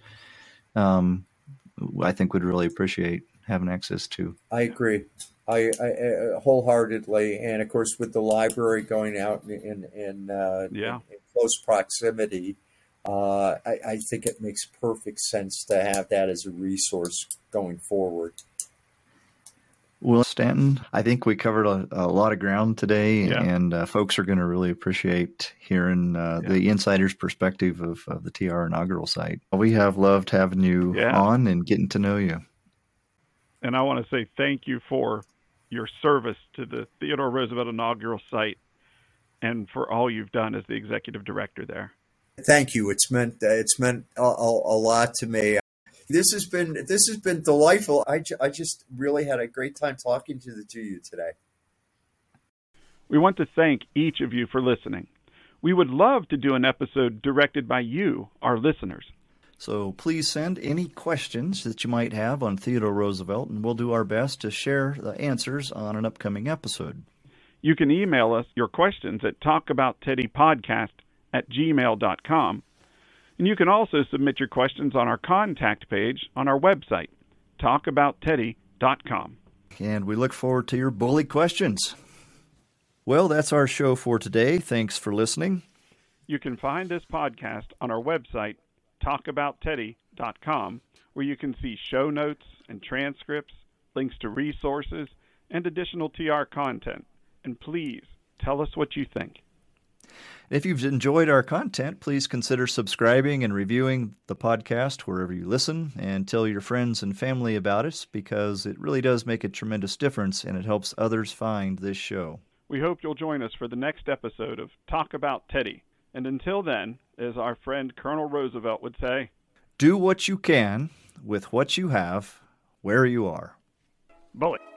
Speaker 1: I think, would really appreciate having access to.
Speaker 3: I agree. I wholeheartedly, and of course, with the library going out in close proximity, I think it makes perfect sense to have that as a resource going forward.
Speaker 1: Well, Stanton, I think we covered a lot of ground today, and folks are going to really appreciate hearing the insider's perspective of the TR inaugural site. We have loved having you on and getting to know you.
Speaker 2: And I want to say thank you for your service to the Theodore Roosevelt inaugural site and for all you've done as the executive director there.
Speaker 3: Thank you. It's meant a lot to me. This has been delightful. I just really had a great time talking to the two of you today.
Speaker 2: We want to thank each of you for listening. We would love to do an episode directed by you, our listeners.
Speaker 1: So please send any questions that you might have on Theodore Roosevelt, and we'll do our best to share the answers on an upcoming episode.
Speaker 2: You can email us your questions at talkaboutteddypodcast@gmail.com. And you can also submit your questions on our contact page on our website, talkaboutteddy.com.
Speaker 1: And we look forward to your bully questions. Well, that's our show for today. Thanks for listening.
Speaker 2: You can find this podcast on our website, talkaboutteddy.com, where you can see show notes and transcripts, links to resources, and additional TR content. And please tell us what you think.
Speaker 1: If you've enjoyed our content, please consider subscribing and reviewing the podcast wherever you listen, and tell your friends and family about us, because it really does make a tremendous difference and it helps others find this show.
Speaker 2: We hope you'll join us for the next episode of Talk About Teddy. And until then, as our friend Colonel Roosevelt would say,
Speaker 1: do what you can with what you have where you are.
Speaker 2: Bullet.